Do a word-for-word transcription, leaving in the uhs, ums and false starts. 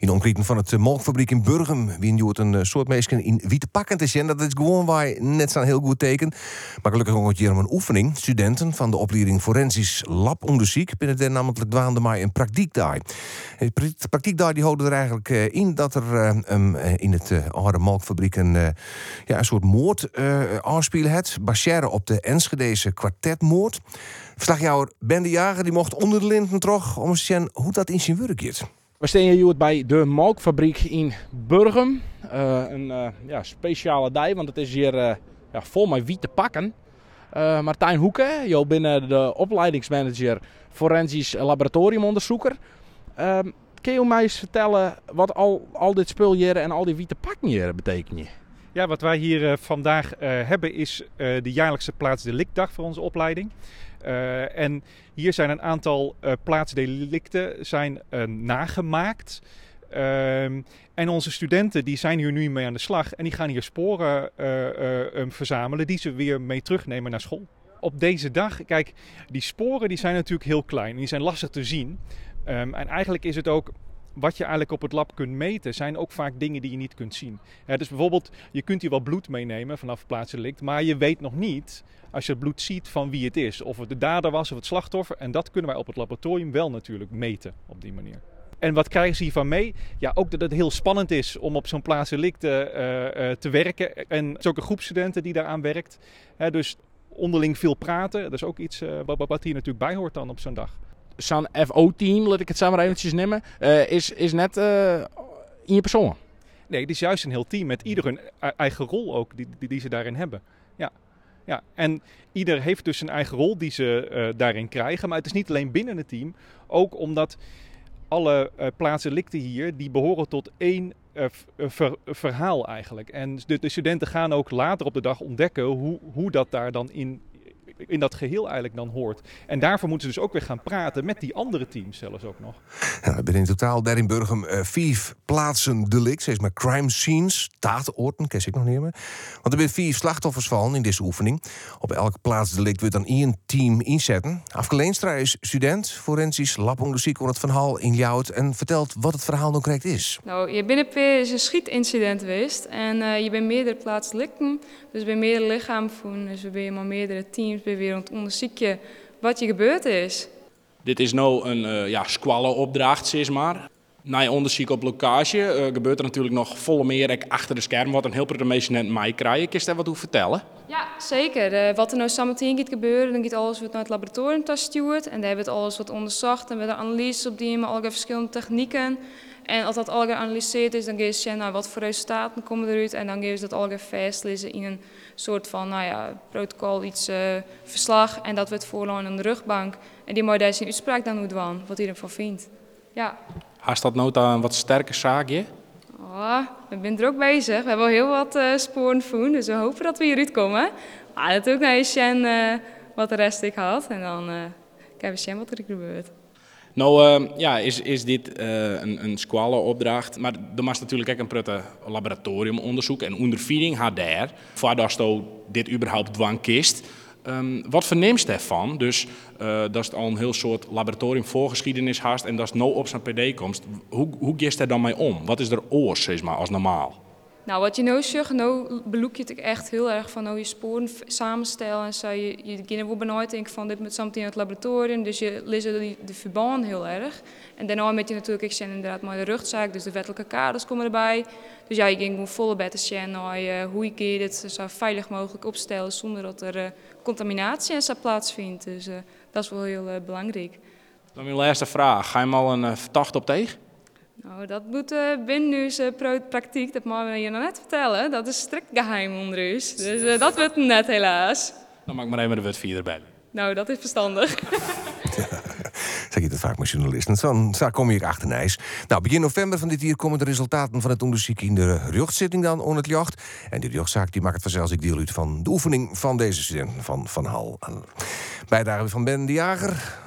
de omkring van het melkfabriek in Burgum wie je een soort mensen in witte pakken te zien. Dat is gewoon waar net zo'n heel goed teken. Maar gelukkig ook hier om een oefening. Studenten van de opleiding Forensisch Labonderzoek binnen de namelijk dwaande maar een praktijkdag. De praktijkdag die houden er eigenlijk in dat er um, in het uh, oude melkfabriek een, uh, ja, een soort moord uh, aanspelen het. Baseren op de Enschedese kwartetmoord. Verslagjouwer Ben de Jager die mocht onder de linden terug om eens te zien hoe dat in zijn werk gaat. We staan hier bij de melkfabriek in Burgum. Uh, een uh, ja, speciale dag, want het is hier uh, ja, vol met witte pakken. Uh, Martijn Hoeken, jou binnen de opleidingsmanager Forensisch Laboratoriumonderzoeker. Uh, kun je mij eens vertellen wat al, al dit spul hier en al die witte pakken hier betekenen? Ja, wat wij hier uh, vandaag uh, hebben is uh, de jaarlijkse plaatsdelictdag voor onze opleiding. Uh, en hier zijn een aantal uh, plaatsdelicten zijn, uh, nagemaakt. Uh, en onze studenten die zijn hier nu mee aan de slag. En die gaan hier sporen uh, uh, um, verzamelen die ze weer mee terugnemen naar school. Op deze dag, kijk, die sporen die zijn natuurlijk heel klein. En die zijn lastig te zien. Um, en eigenlijk is het ook... Wat je eigenlijk op het lab kunt meten, zijn ook vaak dingen die je niet kunt zien. Ja, dus bijvoorbeeld, je kunt hier wel bloed meenemen vanaf het plaatsdelict, maar je weet nog niet, als je het bloed ziet, van wie het is. Of het de dader was of het slachtoffer. En dat kunnen wij op het laboratorium wel natuurlijk meten op die manier. En wat krijgen ze hiervan mee? Ja, ook dat het heel spannend is om op zo'n plaatsdelict uh, uh, te werken. En er is ook een groep studenten die daaraan werkt. Hè, dus onderling veel praten, dat is ook iets uh, wat, wat hier natuurlijk bij hoort dan op zo'n dag. Zo'n F O-team, laat ik het zo maar eventjes nemen, uh, is, is net uh, in je persoon. Nee, het is juist een heel team met ieder hun eigen rol ook die, die, die ze daarin hebben. Ja. Ja. En ieder heeft dus zijn eigen rol die ze uh, daarin krijgen. Maar het is niet alleen binnen het team, ook omdat alle uh, plaatsdelicten hier, die behoren tot één uh, ver, verhaal eigenlijk. En de, de studenten gaan ook later op de dag ontdekken hoe, hoe dat daar dan in in dat geheel eigenlijk dan hoort. En daarvoor moeten ze dus ook weer gaan praten met die andere teams zelfs ook nog. Ja, we zijn in totaal daar in Burgum uh, vijf plaatsen delict, zeg maar crime scenes, taatoorten, ken ik nog niet meer. Want er zijn vier slachtoffers vallen in deze oefening. Op elke plaats delict wordt dan één team inzetten. Afke Leenstra is student, forensisch labonderzoek van het verhaal in Ljouwert en vertelt wat het verhaal dan correct is. Nou, je bent is een schietincident geweest en uh, je bent meerdere plaatsen delicten, dus bij meerdere lichamen van, dus we zijn maar meerdere teams weer aan het onderzoeken wat je gebeurd is. Dit is nou een uh, ja, squallenopdracht, zeg maar. Na je onderzoek op locatie uh, gebeurt er natuurlijk nog volle meer achter de scherm, wat een heel veel mensen net mij krijgen. Kun je daar wat over vertellen? Ja, zeker. Uh, wat er nou samen gaat gebeuren, dan gaat alles wat naar het laboratorium gestuurd en daar hebben we alles wat onderzocht en we hebben analyses op die met allerlei verschillende technieken. En als dat al geanalyseerd is, dan geven ze nou, wat voor resultaten komen eruit. En dan geven ze dat al vastlezen in een soort van nou ja, protocol, iets uh, verslag. En dat wordt voorlaan aan de rugbank. En die moet daar zijn uitspraak dan doen, wat hij ervan vindt. Ja. Haast dat nou een wat sterke zaakje? Oh, we zijn er ook bezig. We hebben al heel wat uh, sporen gevonden, dus we hopen dat we hieruit komen. Maar natuurlijk nou eens zien uh, wat de rest ik had. En dan uh, kijken we zien wat er gebeurt. Nou uh, ja, is, is dit uh, een, een squallenopdracht, maar er was natuurlijk ook een prutte laboratoriumonderzoek en ondervinding had daar, voordat je dit überhaupt dwang kist. Um, wat verneemst daarvan? Dus uh, dat is al een heel soort laboratorium voorgeschiedenis haast en dat is nou op zijn P D komst. Hoe, hoe ga je daar dan mee om? Wat is er oors, zeg maar, als normaal? Nou, wat je nou zegt, nou beloek je het echt heel erg van nou je sporen samenstellen en zo. Je, je gaat wel benauwd denken van dit moet samen in het laboratorium, dus je leest de, de verband heel erg. En daarna met je natuurlijk, ik zijn inderdaad maar de rugzaak, dus de wettelijke kaders komen erbij. Dus ja, je ging gewoon volle bed te zien naar uh, hoe je het zo veilig mogelijk opstellen zonder dat er uh, contaminatie en zo plaatsvindt. Dus uh, dat is wel heel uh, belangrijk. Dan mijn laatste vraag, ga je al een uh, verdachte op tegen? Nou, dat moet uh, binnen nu zijn praktijk, dat mogen we je nog net vertellen. Dat is strikt geheim onder ons. Dus uh, dat wordt net helaas. Dan maak ik maar even de wet vier erbij. Nou, dat is verstandig. Ja, zeg je dat vaak met journalisten. Zo, zo kom je achter Nijs. Nou, begin november van dit jaar komen de resultaten van het onderzoek in de rechtszitting dan on het jacht. En die rechtszaak die maakt het vanzelfs ik deel uit van de oefening van deze studenten van Van Hal. Bijdrage van Ben de Jager.